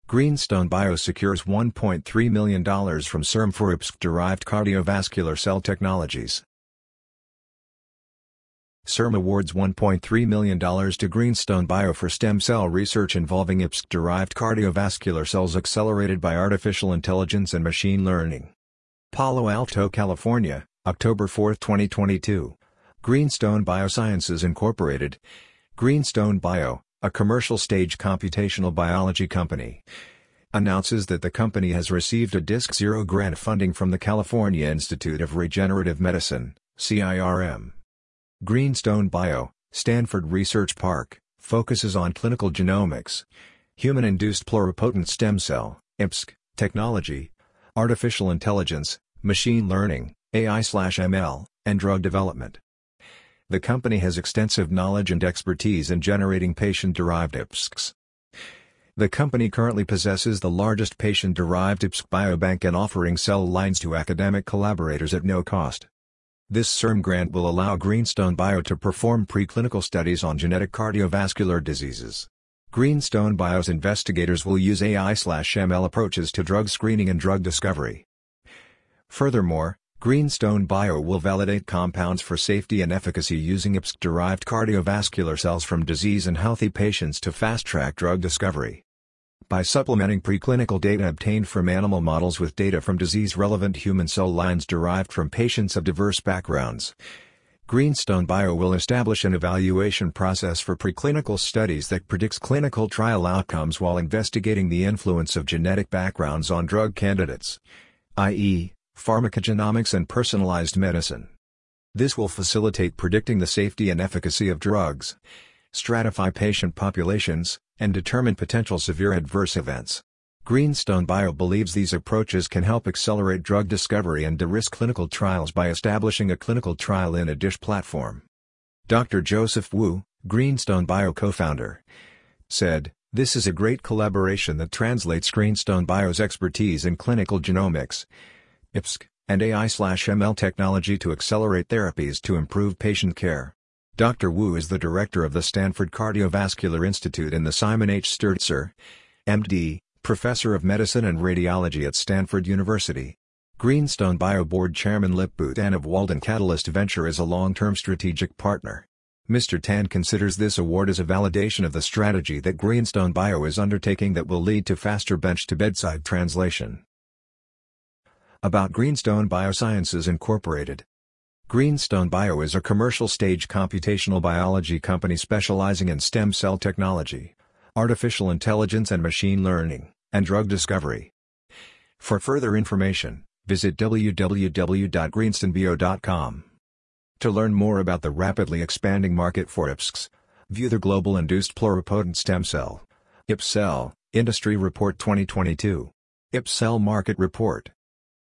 Greenstone Bio secures $1.3 million from CIRM for IPSC-derived cardiovascular cell technologies. CIRM awards $1.3 million to Greenstone Bio for stem cell research involving IPSC-derived cardiovascular cells accelerated by artificial intelligence and machine learning. Palo Alto, California, October 4, 2022. Greenstone Biosciences Incorporated. Greenstone Bio, a commercial-stage computational biology company, announces that the company has received a DISC-0 grant funding from the California Institute of Regenerative Medicine, CIRM. Greenstone Bio, Stanford Research Park, focuses on clinical genomics, human-induced pluripotent stem cell (IPSC) technology, artificial intelligence, machine learning, AI/ML, and drug development. The company has extensive knowledge and expertise in generating patient-derived IPSCs. The company currently possesses the largest patient-derived IPSC biobank and offering cell lines to academic collaborators at no cost. This CIRM grant will allow Greenstone Bio to perform preclinical studies on genetic cardiovascular diseases. Greenstone Bio's investigators will use AI/ML approaches to drug screening and drug discovery. Furthermore, Greenstone Bio will validate compounds for safety and efficacy using IPSC-derived cardiovascular cells from disease and healthy patients to fast-track drug discovery. By supplementing preclinical data obtained from animal models with data from disease-relevant human cell lines derived from patients of diverse backgrounds, Greenstone Bio will establish an evaluation process for preclinical studies that predicts clinical trial outcomes while investigating the influence of genetic backgrounds on drug candidates, i.e., pharmacogenomics and personalized medicine. This will facilitate predicting the safety and efficacy of drugs, stratify patient populations, and determine potential severe adverse events. Greenstone Bio believes these approaches can help accelerate drug discovery and de-risk clinical trials by establishing a clinical trial in a dish platform. Dr. Joseph Wu, Greenstone Bio co-founder, said, "This is a great collaboration that translates Greenstone Bio's expertise in clinical genomics, IPSC, and AI/ML technology to accelerate therapies to improve patient care." Dr. Wu is the director of the Stanford Cardiovascular Institute and the Simon H. Sturtzer, M.D., professor of medicine and radiology at Stanford University. Greenstone Bio board chairman Lip-Bu Tan of Walden Catalyst Venture is a long-term strategic partner. Mr. Tan considers this award as a validation of the strategy that Greenstone Bio is undertaking that will lead to faster bench-to-bedside translation. About Greenstone Biosciences Incorporated. Greenstone Bio is a commercial-stage computational biology company specializing in stem cell technology, artificial intelligence and machine learning, and drug discovery. For further information, visit www.greenstonebio.com. To learn more about the rapidly expanding market for IPSCs, view the Global Induced Pluripotent Stem Cell (IPSCell) Industry Report 2022. IPSCell Market Report.